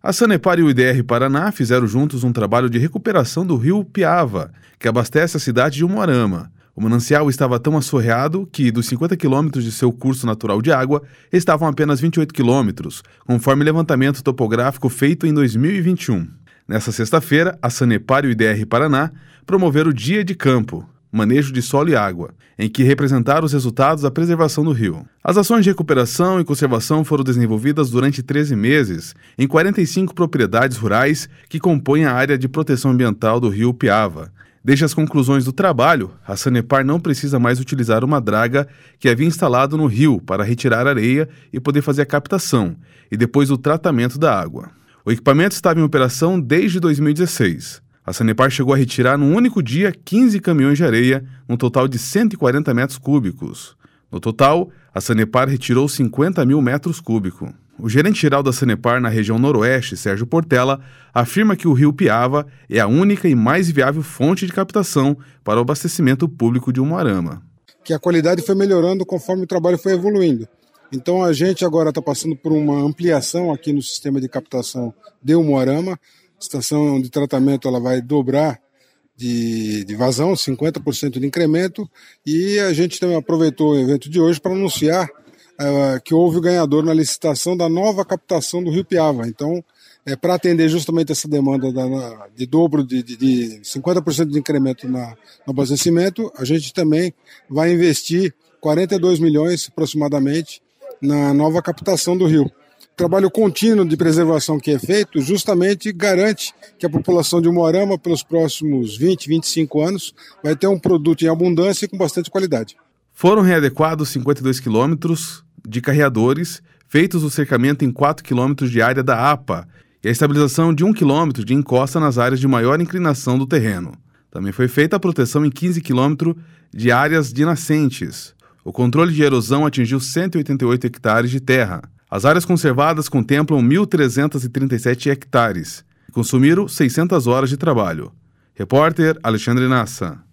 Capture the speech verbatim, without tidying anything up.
A Sanepar e o I D R Paraná fizeram juntos um trabalho de recuperação do rio Piava, que abastece a cidade de Umuarama. O manancial estava tão assoreado que, dos cinquenta quilômetros de seu curso natural de água, estavam apenas vinte e oito quilômetros, conforme levantamento topográfico feito em dois mil e vinte e um. Nessa sexta-feira, a Sanepar e o I D R Paraná promoveram o Dia de Campo, Manejo de Solo e Água, em que representaram os resultados da preservação do rio. As ações de recuperação e conservação foram desenvolvidas durante treze meses em quarenta e cinco propriedades rurais que compõem a área de proteção ambiental do rio Piava. Desde as conclusões do trabalho, a Sanepar não precisa mais utilizar uma draga que havia instalado no rio para retirar areia e poder fazer a captação, e depois o tratamento da água. O equipamento estava em operação desde dois mil e dezesseis. A Sanepar chegou a retirar num único dia quinze caminhões de areia, num total de cento e quarenta metros cúbicos. No total, a Sanepar retirou cinquenta mil metros cúbicos. O gerente-geral da Sanepar na região noroeste, Sérgio Portela, afirma que o rio Piava é a única e mais viável fonte de captação para o abastecimento público de Umuarama. Que a qualidade foi melhorando conforme o trabalho foi evoluindo. Então a gente agora está passando por uma ampliação aqui no sistema de captação de Umuarama. A estação de tratamento ela vai dobrar de, de vazão, cinquenta por cento de incremento, e a gente também aproveitou o evento de hoje para anunciar uh, que houve o ganhador na licitação da nova captação do rio Piava. Então, é, para atender justamente essa demanda da, na, de dobro de, de, de cinquenta por cento de incremento na, no abastecimento, a gente também vai investir quarenta e dois milhões aproximadamente na nova captação do rio. O trabalho contínuo de preservação que é feito justamente garante que a população de Umuarama, pelos próximos vinte, vinte e cinco anos, vai ter um produto em abundância e com bastante qualidade. Foram readequados cinquenta e dois quilômetros de carreadores, feitos o cercamento em quatro quilômetros de área da A P A e a estabilização de um quilômetro de encosta nas áreas de maior inclinação do terreno. Também foi feita a proteção em quinze quilômetros de áreas de nascentes. O controle de erosão atingiu cento e oitenta e oito hectares de terra. As áreas conservadas contemplam mil trezentos e trinta e sete hectares e consumiram seiscentas horas de trabalho. Repórter Alexandre Nassa.